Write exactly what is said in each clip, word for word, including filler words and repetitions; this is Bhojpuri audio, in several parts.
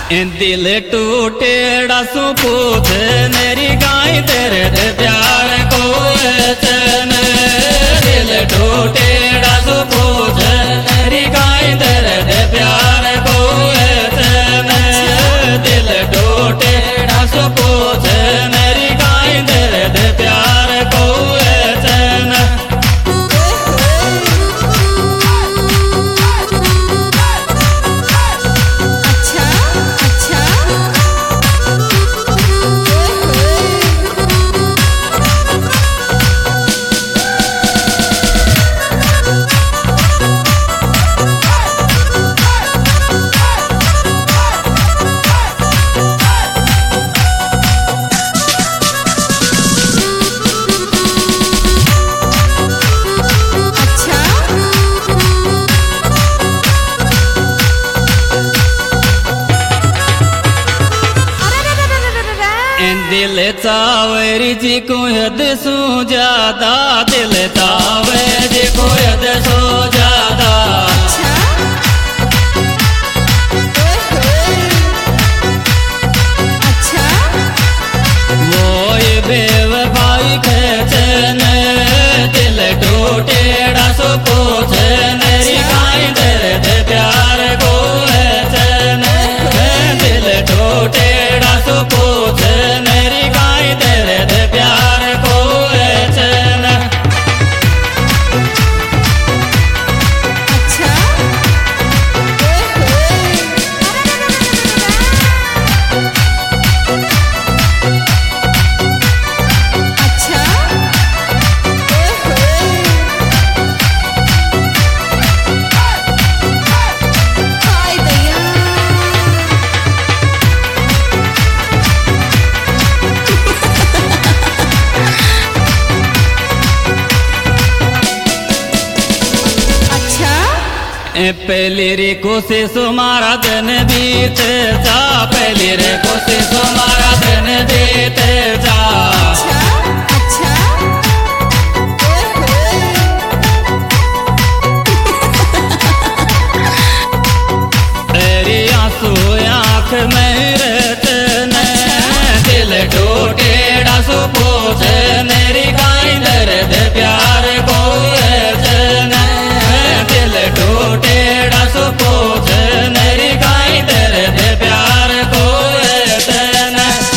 दिल टूटेड़ा सु पूछ मेरी गाय तेरे प्यार को चैन। दिल टूटेड़ा सु पूछ मेरी गाय तेरे प्यार को चैन। दिल टूटेड़ा सु पूछ मेरी गाय तेरे प्यार को चैन। दिल चावरी जी को यद सो ज्यादा दिल चावे जी को यद सो ज्यादा। वो ये बेवफाई खेचन दिल टूटेड़ा सो पूछ मेरी गाय दर्द प्यार को चैन। दिल टूटेड़ा सो पूछ मेरी गाय दर्द प्यार को चैन। पहली रे कोशिश मारा दिन बीत जा। पहली रे कोशिश मारा दिन बीत जा। तेरी आंसू आँख में रहते दिल टूटेड़ा सो पूछ मेरी गाय दर्द प्यार को चैन। दिल टूटेड़ा सो पूछ मेरी गाय दर्द प्यार को चैन।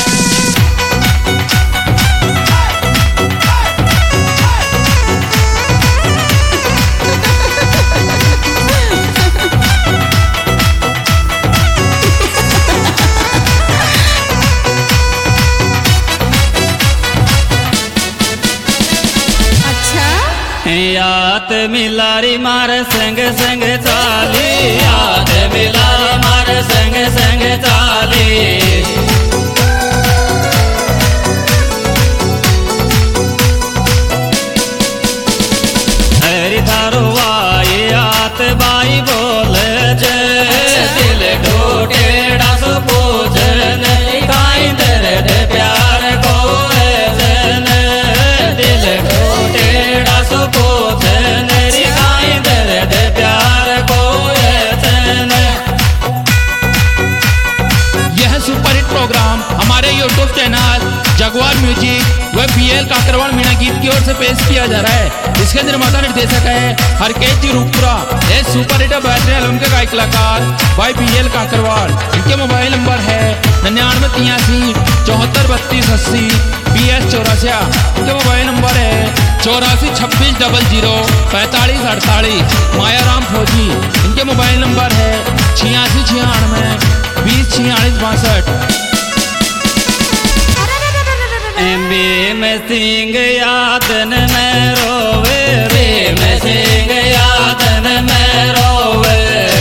याद मिलारी मार संग संग चाली। याद मिलारी मार संग संग चाली। हरी थारो वाई आत बाई बोल जे। दिल टूटेड़ा सो पूछ मेरी गाय दर्द प्यार को चैन। दिल टूटेड़ा सो पूछ मेरी गाय दर्द प्यार को चैन। यह सुपर हिट प्रोग्राम हमारे यूट्यूब चैनल जगवार म्यूजिक व बी एल काकरवाड़ मीणा गीत की ओर से पेश किया जा रहा है। इसके निर्माता निर्देशक है हरकेश जी रूपपुरा। यह सुपर हिट बैटरी एल्बम के गायक कलाकार भाई बी एल काकरवाड़। इनके मोबाइल नंबर है निन्यानवे तिरासी चौहत्तर बत्तीस अस्सी बी एस चौरासिया। इनके मोबाइल नंबर है चौरासी छब्बीस डबल जीरो पैंतालीस अड़तालीस मायाराम फौजी। इनके मोबाइल नंबर है छियासी छियानवे बीस छियालीस बासठ। बे में सिंह यादन में रोवे रे में सिंह यादन में रोवे।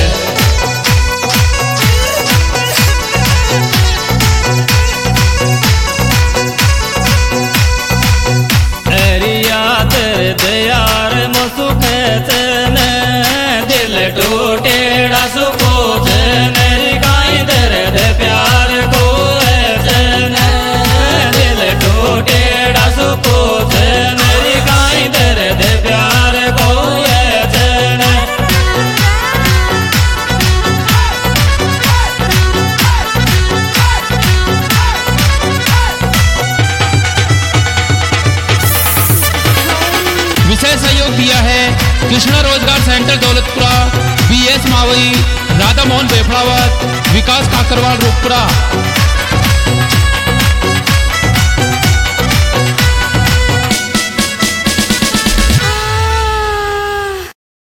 तेरी याद दयार मुसुख चैन। दिल टूटेड़ा सो पूछ मेरी गाय दर्द प्यार को चैन। दिल टूटेड़ा सो पूछ मेरी गाय दर्द दौलतपुरा, बी एस मावई, राधा मोहन बेफड़ावत, विकास काकरवाल रूपपुरा,